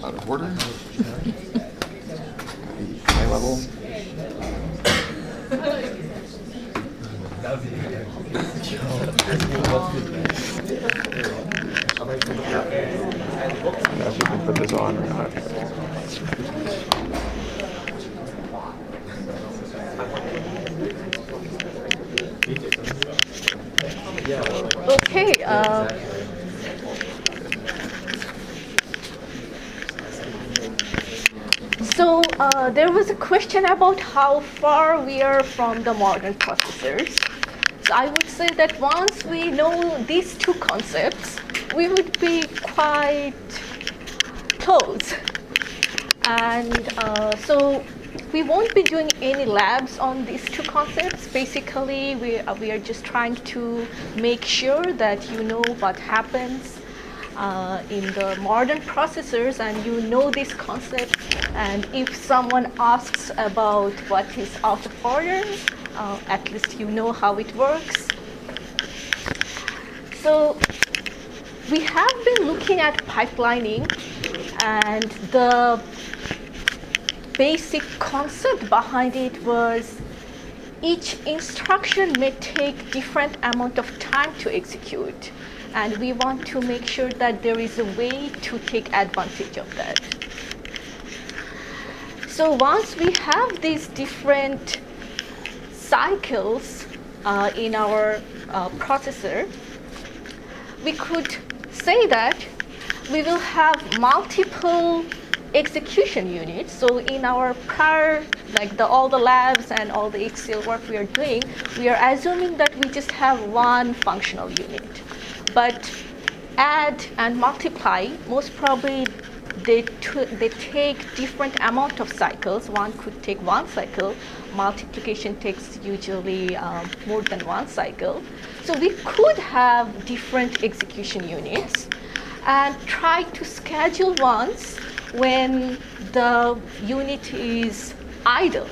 out of order. High level. I don't know if you can put this on or not. Okay. So there was a question about how far we are from the modern processors. So I would say that once we know these two concepts, we would be quite close. And so we won't be doing any labs on these two concepts. Basically, we are just trying to make sure that you know what happens in the modern processors and you know this concept. And if someone asks about what is out of order, at least you know how it works. So we have been looking at pipelining, and the basic concept behind it was each instruction may take different amount of time to execute, and we want to make sure that there is a way to take advantage of that. So once we have these different cycles in our processor, we could say that we will have multiple execution units. So in our prior, like all the labs and all the HCL work we are doing, we are assuming that we just have one functional unit. But add and multiply, most probably they take different amount of cycles. One could take one cycle. Multiplication takes usually more than one cycle. So we could have different execution units and try to schedule ones when the unit is idle.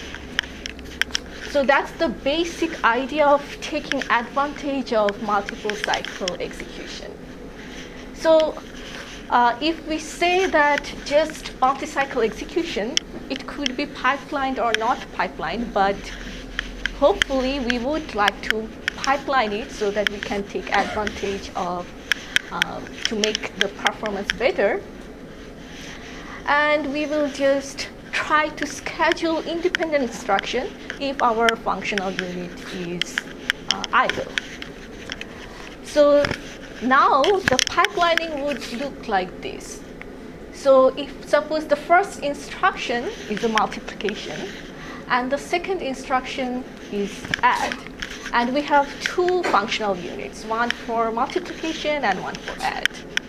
So that's the basic idea of taking advantage of multiple cycle execution. So if we say that just multi-cycle execution, it could be pipelined or not pipelined, but hopefully we would like to pipeline it so that we can take advantage of to make the performance better. And we will just try to schedule independent instruction if our functional unit is idle. So now the pipelining would look like this. So if suppose the first instruction is a multiplication and the second instruction is add, and we have two functional units, one for multiplication and one for add.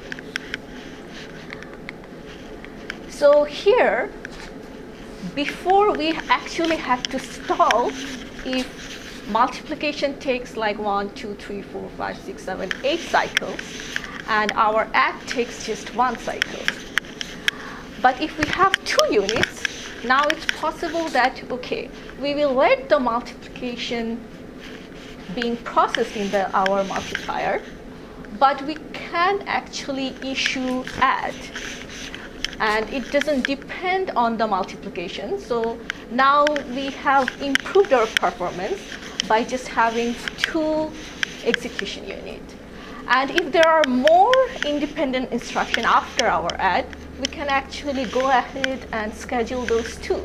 So here, before we actually have to stall if multiplication takes like 1, 2, 3, 4, 5, 6, 7, 8 cycles, and our add takes just one cycle. But if we have two units, now it's possible that, okay, we will let the multiplication being processed in our multiplier, but we can actually issue add. And it doesn't depend on the multiplication. So now we have improved our performance by just having two execution units. And if there are more independent instructions after our add, we can actually go ahead and schedule those two.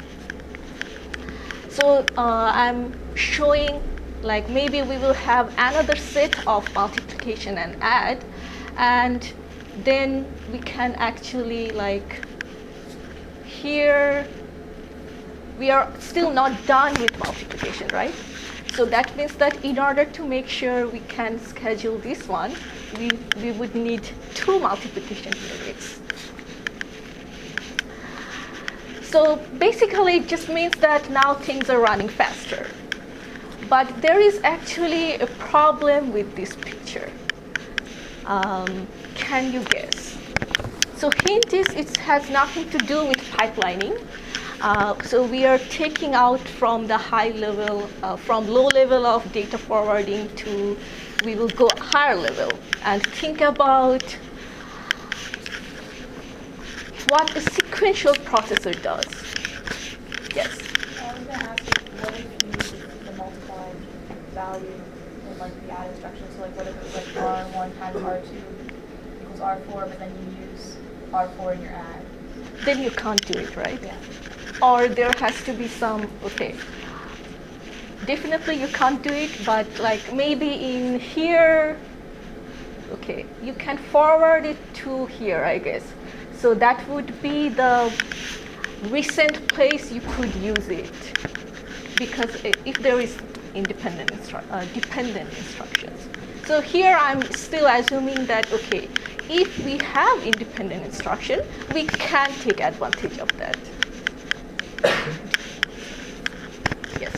So I'm showing, like maybe we will have another set of multiplication and add, and then we can actually, like here, we are still not done with multiplication, right? So that means that in order to make sure we can schedule this one, we would need two multiplication units. So basically it just means that now things are running faster. But there is actually a problem with this picture. Can you guess? So hint is it has nothing to do with pipelining. So we are taking out from the high level, from low level of data forwarding to, we will go higher level and think about what a sequential processor does. Yes? I was going to ask you, what if you use the multiplied value in like the add instruction? So like what if it was like R1 times R2 equals R4, but then you use R4 in your add? Then you can't do it, right? Yeah. Or there has to be some, okay. Definitely you can't do it, but like maybe in here, okay, you can forward it to here, I guess. So that would be the recent place you could use it, because if there is dependent instructions. So here I'm still assuming that, okay, if we have independent instruction, we can take advantage of that. Yes.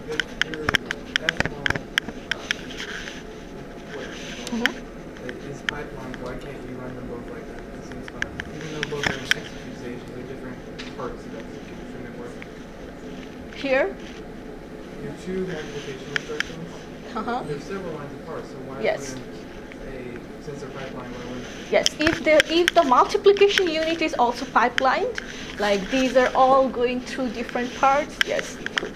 Is pipeline, why can't you run them both like that? It seems fun. Even though both are in execute stage, they're different parts of execution network. Here? You have two multiplication instructions. There's several lines apart, so why Yes. wouldn't since they're pipeline, why wouldn't Yes, if the multiplication unit is also pipelined, like these are all going through different parts, yes, you could.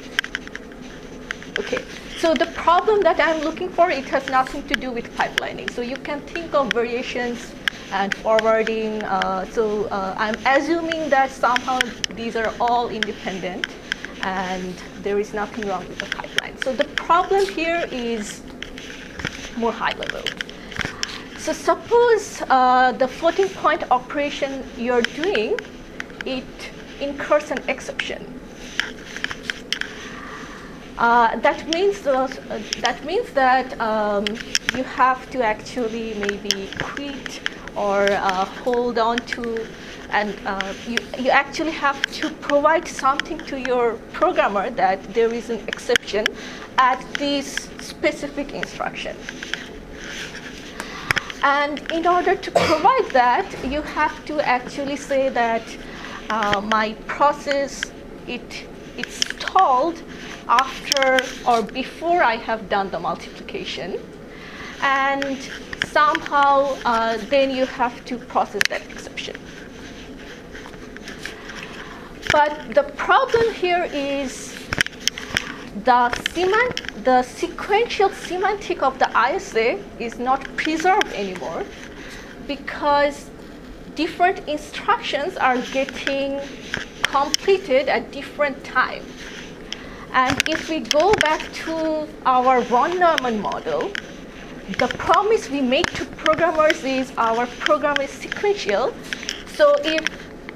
Okay, so the problem that I'm looking for, it has nothing to do with pipelining. So you can think of variations and forwarding. I'm assuming that somehow these are all independent and there is nothing wrong with the pipeline. So the problem here is more high level. So suppose the floating point operation you're doing, it incurs an exception. That means that you have to actually maybe quit or hold on to, and you actually have to provide something to your programmer that there is an exception at this specific instruction. And in order to provide that, you have to actually say that my process, it's stalled after or before I have done the multiplication. And somehow then you have to process that exception. But the problem here is the sequential semantic of the ISA is not preserved anymore because different instructions are getting completed at different times. And if we go back to our von Neumann model, the promise we make to programmers is our program is sequential. So if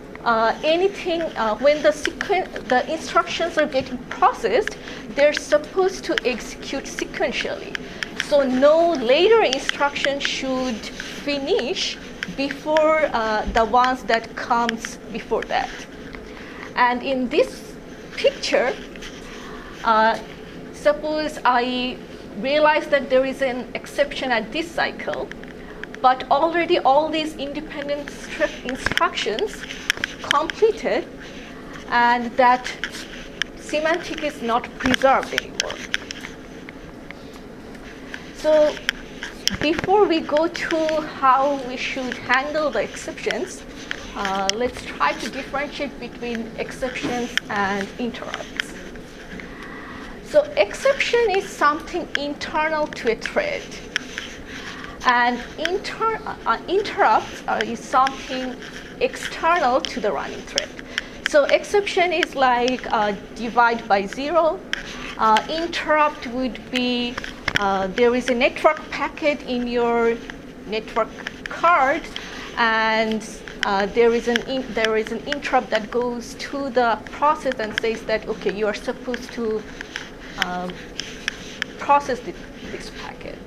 when the instructions are getting processed, they're supposed to execute sequentially. So no later instruction should finish before the ones that comes before that. And in this picture, suppose I realize that there is an exception at this cycle, but already all these independent instructions completed, and that semantic is not preserved anymore. So before we go to how we should handle the exceptions, let's try to differentiate between exceptions and interrupts. So exception is something internal to a thread, and interrupts is something external to the running thread. So exception is like divide by 0. Interrupt would be there is a network packet in your network card, and there is an interrupt that goes to the process and says that, okay, you are supposed to process this packet.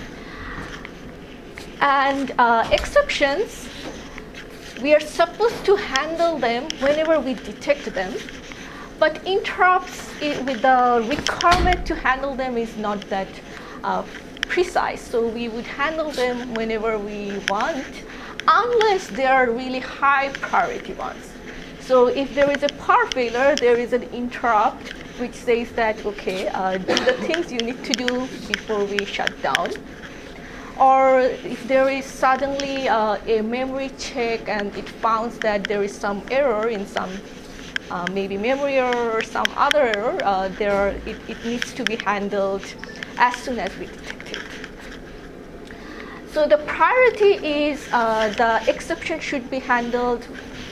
And exceptions, we are supposed to handle them whenever we detect them, but interrupts, with the requirement to handle them is not that precise. So we would handle them whenever we want, unless they are really high priority ones. So if there is a power failure, there is an interrupt which says that, okay, do the things you need to do before we shut down. or if there is suddenly a memory check and it finds that there is some error in some maybe memory error or some other error, it needs to be handled as soon as we detect it. So the priority is the exception should be handled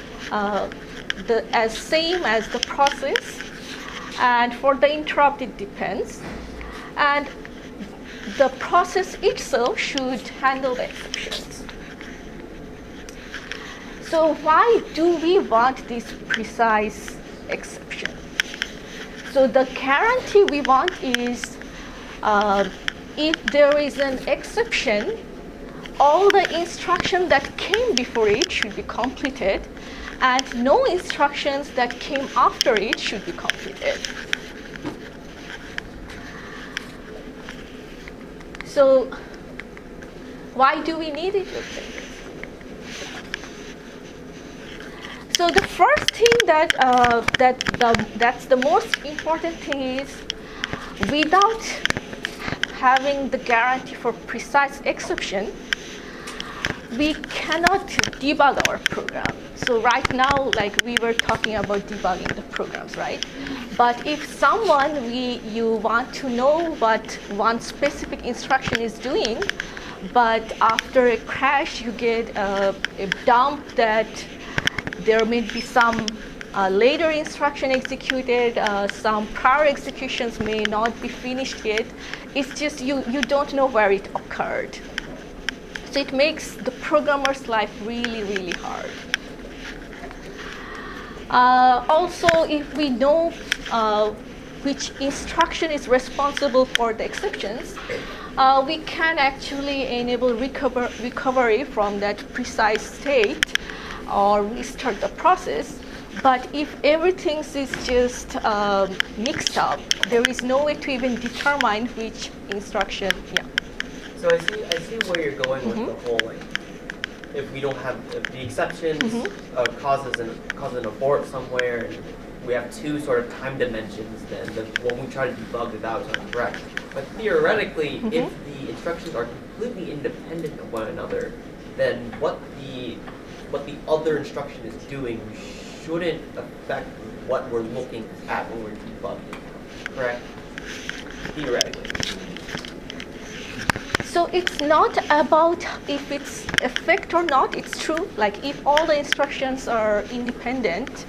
as same as the process, and for the interrupt it depends, and the process itself should handle the exceptions. So why do we want this precise exception? So the guarantee we want is if there is an exception, all the instructions that came before it should be completed, and no instructions that came after it should be completed. So why do we need it, you think? So the first thing that's the most important thing is, without having the guarantee for precise exception, we cannot debug our program. So right now, like we were talking about debugging the programs, right? But if you want to know what one specific instruction is doing, but after a crash you get a dump that there may be some later instruction executed, some prior executions may not be finished yet. It's just you don't know where it occurred. So it makes the programmer's life really, really hard. Also, if we know which instruction is responsible for the exceptions, we can actually enable recovery from that precise state or restart the process. But if everything is just mixed up, there is no way to even determine which instruction. Yeah. So I see where you're going with the whole, like, if we don't have, if the exceptions causes an abort somewhere, and we have two sort of time dimensions, then when we try to debug that was incorrect. But theoretically, if the instructions are completely independent of one another, then what the other instruction is doing shouldn't affect what we're looking at when we're debugging, correct? Theoretically. So it's not about if it's effect or not. It's true. Like if all the instructions are independent,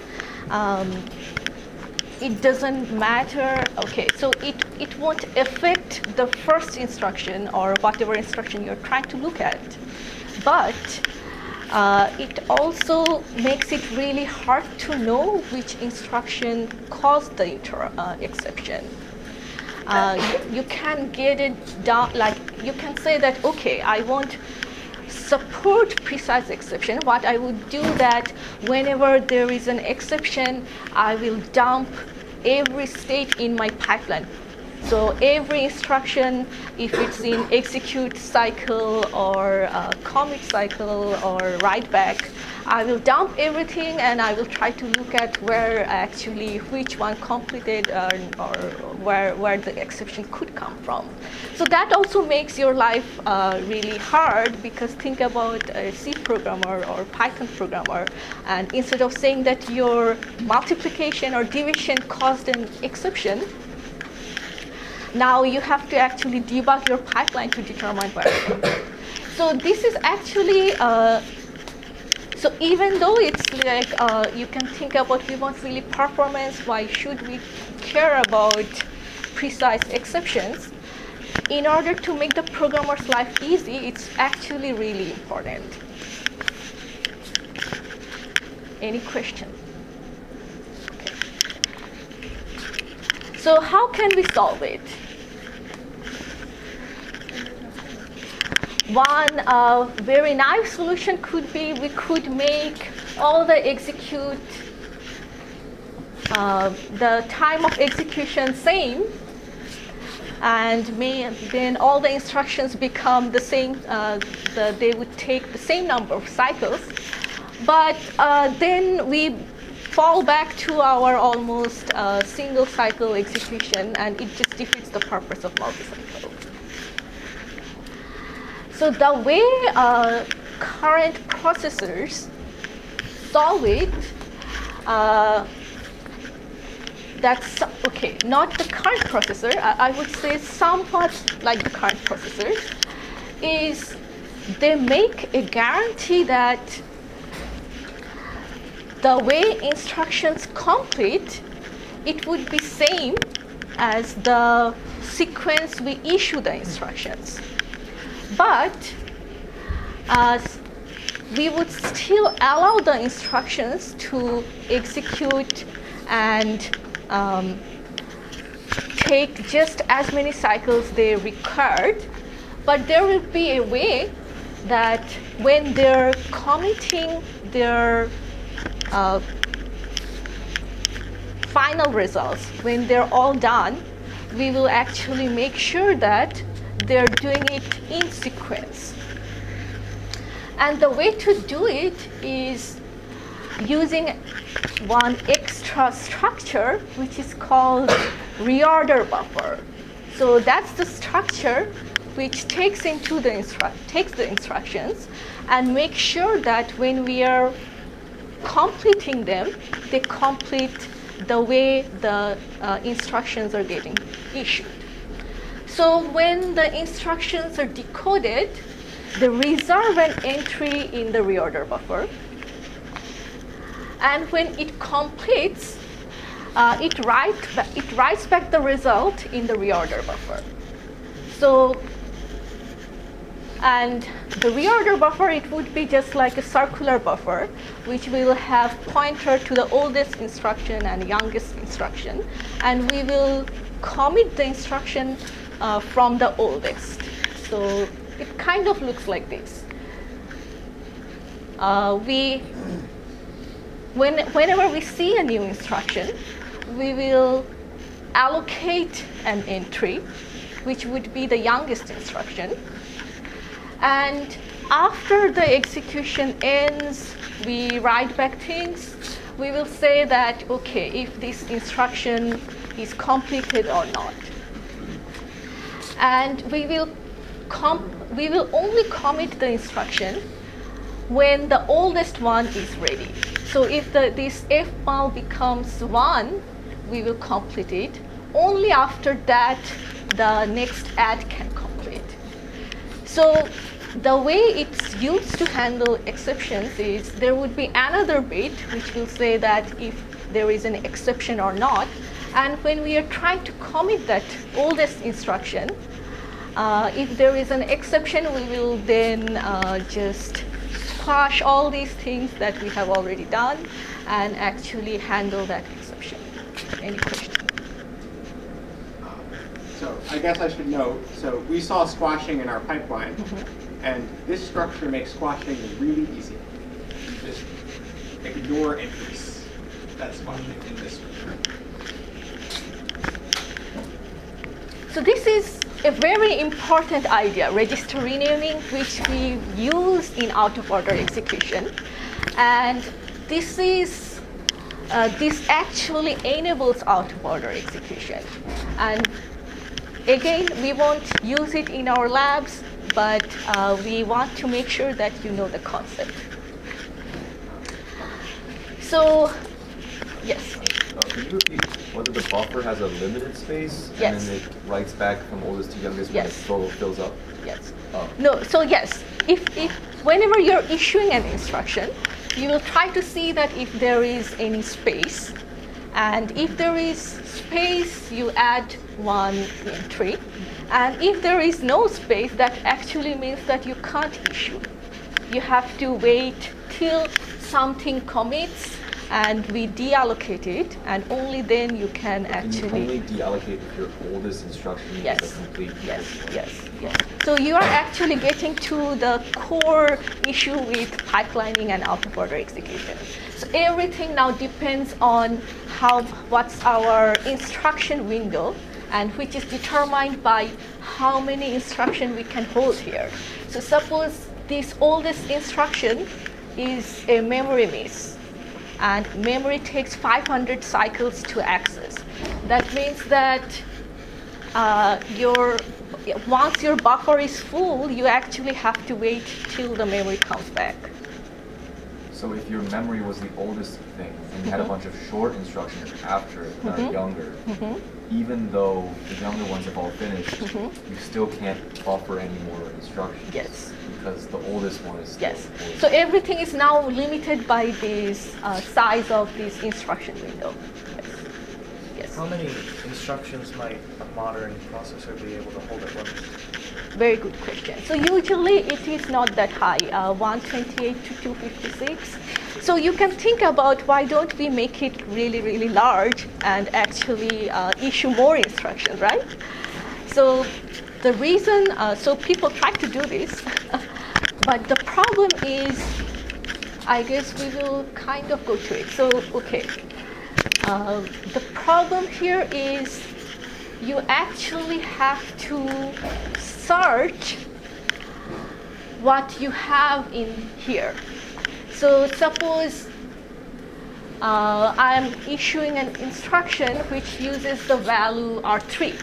it doesn't matter. Okay, so it won't affect the first instruction or whatever instruction you're trying to look at. But it also makes it really hard to know which instruction caused the exception. You can get it down, like you can say that, okay, I won't support precise exception. What I would do that whenever there is an exception, I will dump every state in my pipeline. So every instruction, if it's in execute cycle or commit cycle or write back, I will dump everything and I will try to look at where actually which one completed or where the exception could come from. So that also makes your life really hard, because think about a C programmer or Python programmer, and instead of saying that your multiplication or division caused an exception, now you have to actually debug your pipeline to determine where it is. So this is actually, so even though it's like, you can think about we want really performance, why should we care about precise exceptions? In order to make the programmer's life easy, it's actually really important. Any questions? Okay. So how can we solve it? One very nice solution could be we could make all the execute, the time of execution same, and then all the instructions become the same, they would take the same number of cycles. But then we fall back to our almost single cycle execution, and it just defeats the purpose of multi-cycle. So the way current processors solve it, that's okay, not the current processor, I would say somewhat like the current processors, is they make a guarantee that the way instructions complete, it would be same as the sequence we issue the instructions. But we would still allow the instructions to execute and take just as many cycles they required, but there will be a way that when they're committing their final results, when they're all done, we will actually make sure that they're doing it in sequence. And the way to do it is using one extra structure, which is called reorder buffer. So that's the structure which takes the instructions and makes sure that when we are completing them, they complete the way the instructions are getting issued. So when the instructions are decoded, they reserve an entry in the reorder buffer. And when it completes, it writes back the result in the reorder buffer. So, and the reorder buffer, it would be just like a circular buffer, which will have pointer to the oldest instruction and youngest instruction. And we will commit the instruction from the oldest. So it kind of looks like this. Whenever we see a new instruction, we will allocate an entry, which would be the youngest instruction. And after the execution ends, we write back things. We will say that, okay, if this instruction is completed or not. And we will only commit the instruction when the oldest one is ready. So if this fmal becomes 1, we will complete it. Only after that, the next add can complete. So the way it's used to handle exceptions is there would be another bit which will say that if there is an exception or not. And when we are trying to commit that oldest instruction, if there is an exception, we will then just squash all these things that we have already done and actually handle that exception. Any questions? So I guess I should note, so we saw squashing in our pipeline, and this structure makes squashing really easy. You just ignore entries. That's squashing in this structure. So this is a very important idea, register renaming, which we use in out-of-order execution. And this actually enables out-of-order execution. And again, we won't use it in our labs, but we want to make sure that you know the concept. So, yes. Can you repeat whether the buffer has a limited space and then it writes back from oldest to youngest when it fills up? Yes. Oh. No, so yes, if whenever you're issuing an instruction, you will try to see that if there is any space. And if there is space, you add one entry. And if there is no space, that actually means that you can't issue. You have to wait till something commits and we deallocate it, and only then you can actually. Can you only deallocate if your oldest instruction is a complete? Yes. So you are actually getting to the core issue with pipelining and out-of-order execution. So everything now depends on what's our instruction window, and which is determined by how many instructions we can hold here. So suppose this oldest instruction is a memory miss, and memory takes 500 cycles to access. That means that your once your buffer is full, you actually have to wait till the memory comes back. So if your memory was the oldest thing and you had a bunch of short instructions after it that are younger, even though the younger ones have all finished, you still can't buffer any more instructions. Yes. Because the oldest one is still oldest. So everything is now limited by this size of this instruction window. Yes. How many instructions might a modern processor be able to hold at once? Very good question. So usually it is not that high, 128 to 256. So you can think about why don't we make it really, really large and actually issue more instructions, right? So the reason, so people try to do this, but the problem is, I guess we will kind of go to it. So, okay. The problem here is you actually have to search what you have in here. So suppose I'm issuing an instruction which uses the value R3.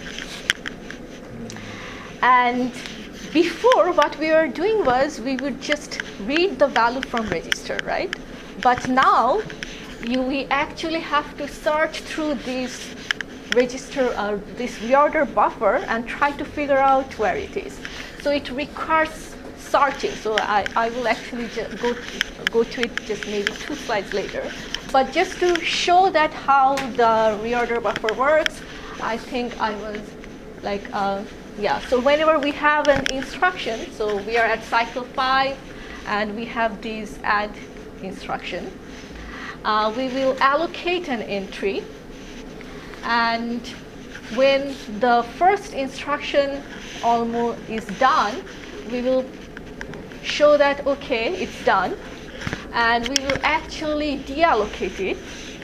And before, what we were doing was we would just read the value from register, right? But now we actually have to search through this register, this reorder buffer, and try to figure out where it is. So it requires searching. So I will actually go to it just maybe 2 slides later. But just to show that how the reorder buffer works, I think I was like, yeah. So whenever we have an instruction, so we are at cycle 5, and we have this add instruction. We will allocate an entry, and when the first instruction almost is done, we will show that, okay, it's done, and we will actually deallocate it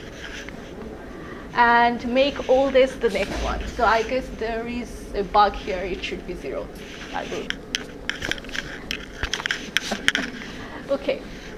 and make all this the next one. So I guess there is a bug here. It should be 0. I will. Okay.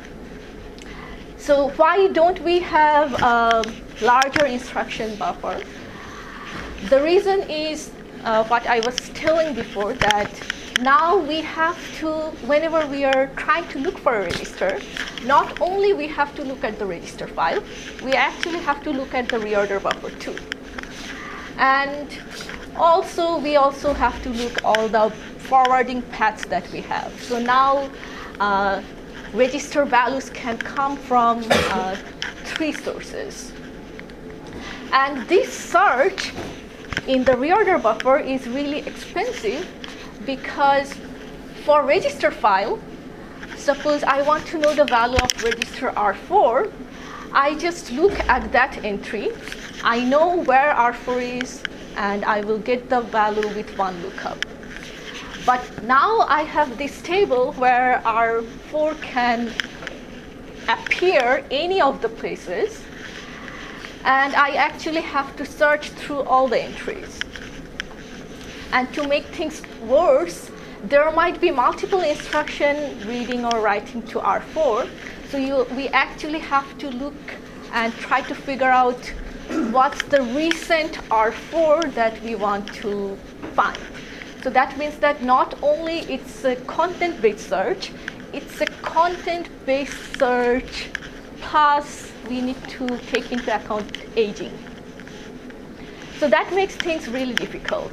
So why don't we have a larger instruction buffer? The reason is what I was telling before, that now we have to, whenever we are trying to look for a register, not only we have to look at the register file, we actually have to look at the reorder buffer too. And also, we also have to look all the forwarding paths that we have. So now, register values can come from 3 sources. And this search in the reorder buffer is really expensive, because for register file, suppose I want to know the value of register R4, I just look at that entry. I know where R4 is, and I will get the value with one lookup. But now I have this table where R4 can appear any of the places, and I actually have to search through all the entries. And to make things worse, there might be multiple instructions reading or writing to R4. So we actually have to look and try to figure out what's the recent R4 that we want to find. So that means that not only it's a content-based search, it's a content-based search, plus we need to take into account aging. So that makes things really difficult.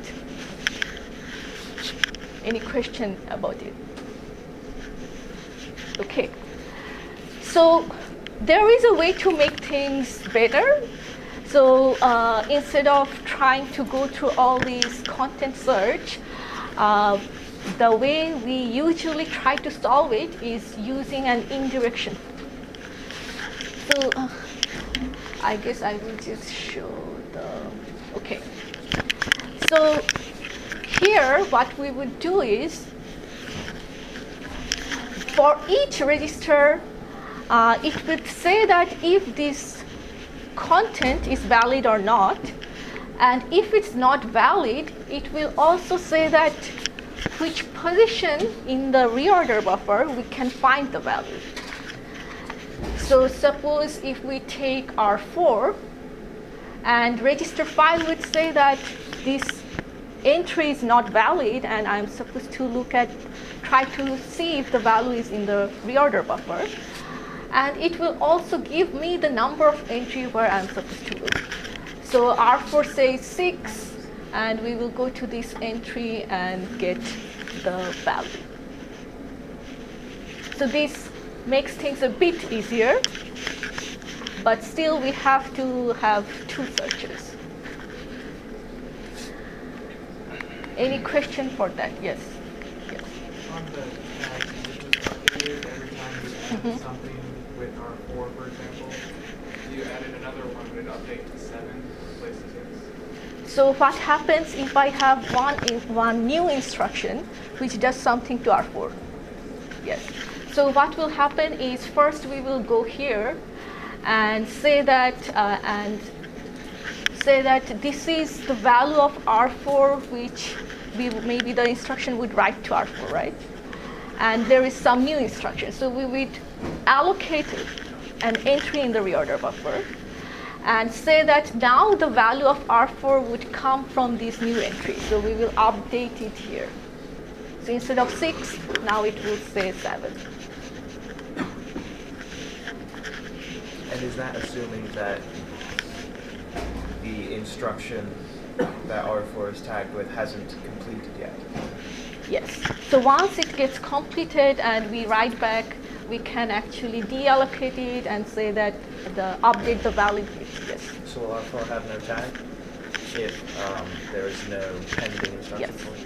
Any question about it? Okay. So there is a way to make things better. So instead of trying to go through all these content search, the way we usually try to solve it is using an indirection. So I guess I will just show the, okay. So here what we would do is, for each register, it would say that if this content is valid or not, and if it's not valid, it will also say that which position in the reorder buffer we can find the value. So suppose if we take R4, and register file would say that this entry is not valid, and I'm supposed to try to see if the value is in the reorder buffer. And it will also give me the number of entry where I'm supposed to look. So R4 says 6, and we will go to this entry and get the value. So this makes things a bit easier, but still we have to have 2 searches. Any question for that? Yes. Yes. On the tags, is it just updated every time you add something with R4, for example? If you added another one, would it update to 7 in place of 6? So what happens if I have one new instruction which does something to R4? Yes. So what will happen is first we will go here and say that this is the value of R4 which maybe the instruction would write to R4, right? And there is some new instruction. So we would allocate an entry in the reorder buffer and say that now the value of R4 would come from this new entry. So we will update it here. So instead of 6, now it will say 7. And is that assuming that the instruction that R4 is tagged with hasn't completed yet? Yes. So once it gets completed and we write back, we can actually deallocate it and say that update the value. Yes. So will R4 have no tag if there is no pending instruction? Yes. For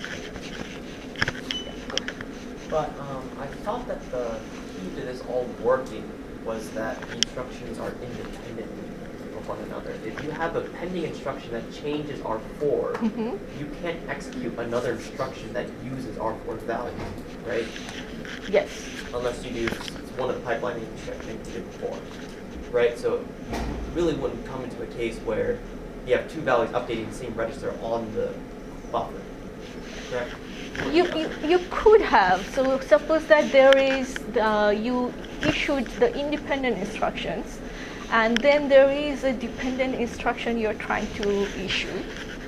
it? But I thought that the key to this all working was that the instructions are independent of one another. If you have a pending instruction that changes R4, you can't execute another instruction that uses R4's value, right? Yes. Unless you do one of the pipeline instructions you did before, right? So you really wouldn't come into a case where you have 2 values updating the same register on the buffer, correct? You could have. So suppose that there is you issued the independent instructions, and then there is a dependent instruction you're trying to issue,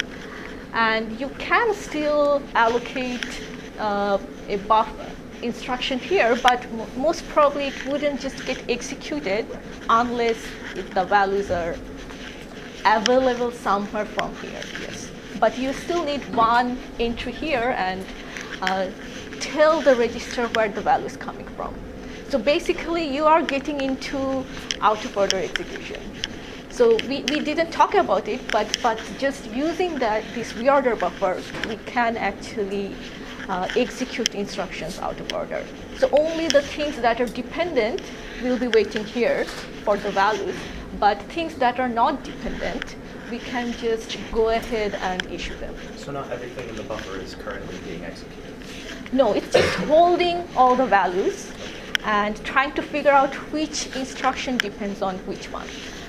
and you can still allocate a buffer instruction here, but most probably it wouldn't just get executed unless the values are available somewhere from here. Yes. But you still need one entry here and tell the register where the value is coming from. So basically, you are getting into out-of-order execution. So we didn't talk about it, but just using this reorder buffer, we can actually execute instructions out of order. So only the things that are dependent will be waiting here for the values, but things that are not dependent, we can just go ahead and issue them. So not everything in the buffer is currently being executed? No, it's just holding all the values and trying to figure out which instruction depends on which one.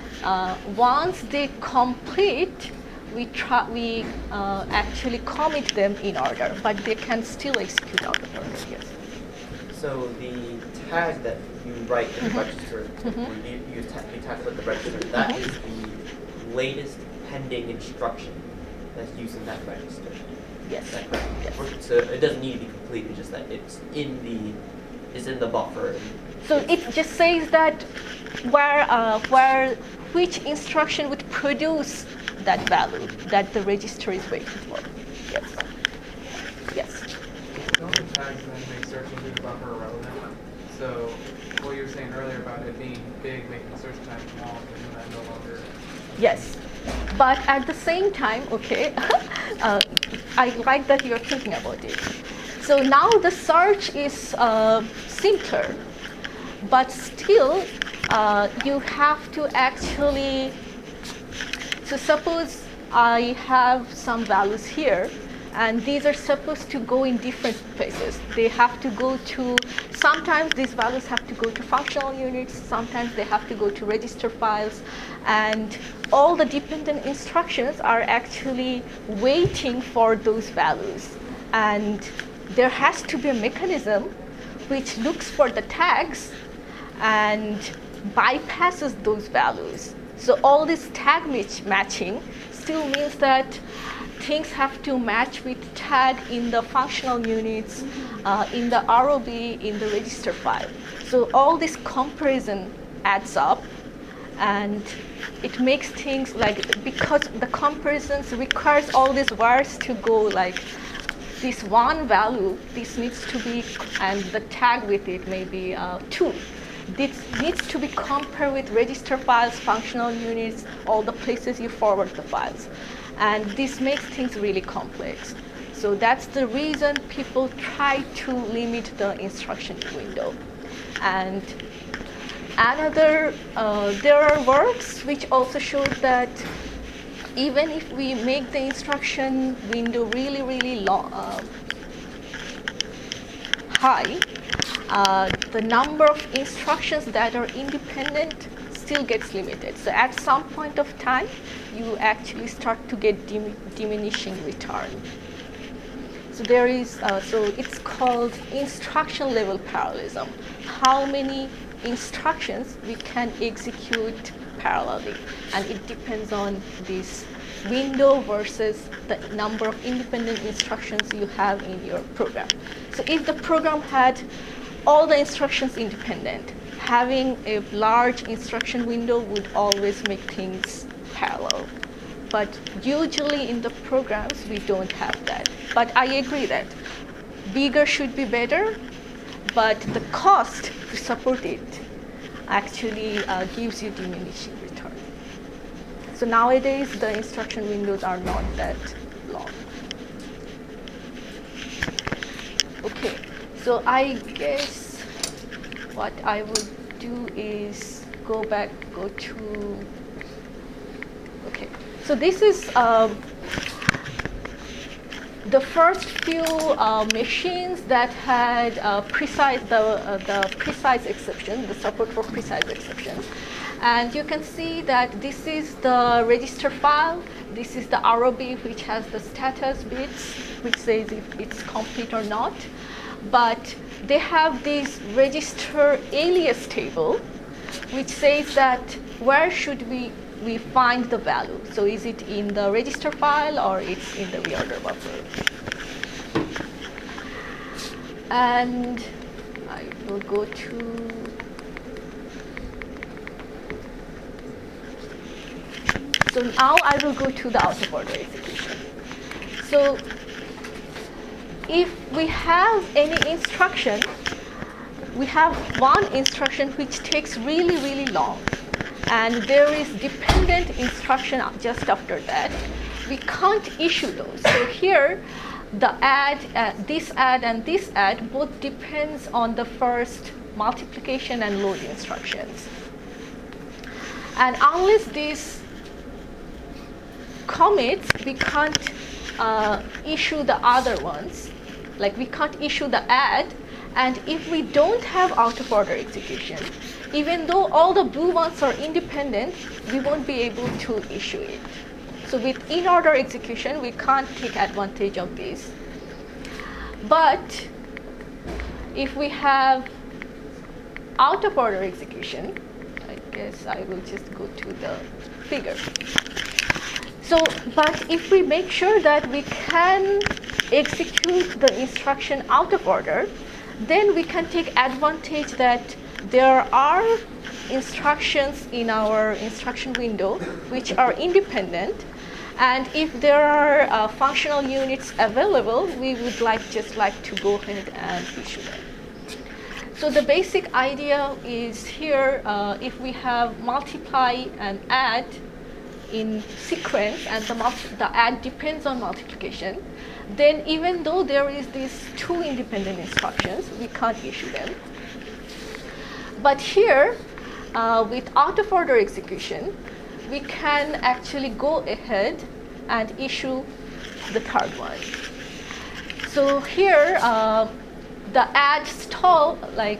Once they complete, we actually commit them in order, but they can still execute out of order, yes. So the tag that you write in the register, you tag with the register, that is the latest pending instruction that's used in that register. Yes. Is that correct? Yes. So it doesn't need to be complete, it's just that it's in the buffer. So it just says that which instruction would produce that value that the register is waiting for. Yes. Yes. Don't the tags then make searching through the buffer irrelevant? So what you were saying earlier about it being big, making search time small, isn't that no longer? Yes. But at the same time, okay, I like that you're thinking about it. So now the search is simpler, but still you have to actually, so suppose I have some values here, and these are supposed to go in different places. They have to go to, sometimes these values have to go to functional units, sometimes they have to go to register files, and all the dependent instructions are actually waiting for those values. And there has to be a mechanism which looks for the tags and bypasses those values. So all this tag matching still means that things have to match with tag in the functional units, in the ROB, in the register file. So all this comparison adds up, and it makes things like, because the comparisons requires all these wires to go like this one value, this needs to be, and the tag with it may be 2. This needs to be compared with register files, functional units, all the places you forward the files. And this makes things really complex. So that's the reason people try to limit the instruction window. And another, there are works which also show that even if we make the instruction window really, really long, high, the number of instructions that are independent still gets limited. So at some point of time, you actually start to get diminishing return. So there is, so it's called instruction level parallelism. How many instructions we can execute parallelly, and it depends on this window versus the number of independent instructions you have in your program. So if the program had all the instructions independent, having a large instruction window would always make things parallel. But usually in the programs, we don't have that. But I agree that bigger should be better, but the cost to support it actually gives you diminishing return. So nowadays, the instruction windows are not that long. Okay, so I guess what I would do is go to, okay. So this is the first few machines that had the precise exception, the support for precise exceptions. And you can see that this is the register file. This is the ROB, which has the status bits, which says if it's complete or not. But they have this register alias table, which says that where should we find the value. So is it in the register file or it's in the reorder buffer? And I will go to, so now I will go to the out of order execution. So if we have any instruction, we have one instruction which takes really, really long, and there is dependent instruction just after that, we can't issue those. So here, the add, this add and this add both depends on the first multiplication and load instructions. And unless these commits, we can't issue the other ones. Like we can't issue the add, and if we don't have out of order execution, even though all the blue ones are independent, we won't be able to issue it. So with in-order execution, we can't take advantage of this. But if we have out-of-order execution, I guess I will just go to the figure. So, but if we make sure that we can execute the instruction out of order, then we can take advantage that there are instructions in our instruction window which are independent. And if there are functional units available, we would just like to go ahead and issue them. So the basic idea is here, if we have multiply and add in sequence, and the add depends on multiplication, then even though there is these two independent instructions, we can't issue them. But here, with out-of-order execution, we can actually go ahead and issue the third one. So here, the add stall,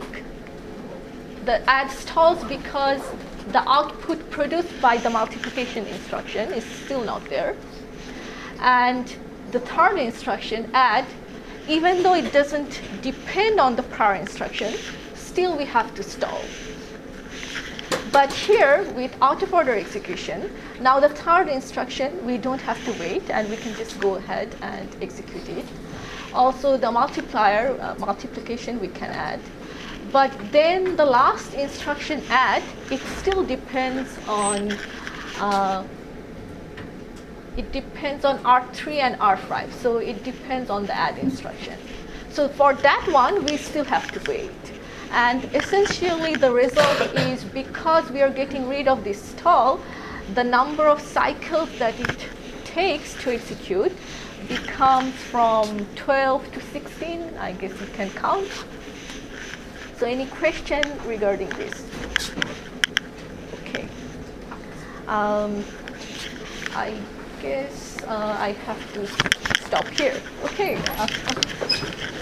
the add stalls because the output produced by the multiplication instruction is still not there. And the third instruction, add, even though it doesn't depend on the prior instruction, still we have to stall. But here, with out of order execution, now the third instruction, we don't have to wait, and we can just go ahead and execute it. Also, the multiplier, multiplication, we can add. But then the last instruction, add, it still depends on R3 and R5. So it depends on the add instruction. So for that one, we still have to wait. And essentially, the result is, because we are getting rid of this stall, the number of cycles that it takes to execute becomes from 12 to 16. I guess you can count. So any question regarding this? Okay. I guess I have to stop here. Okay.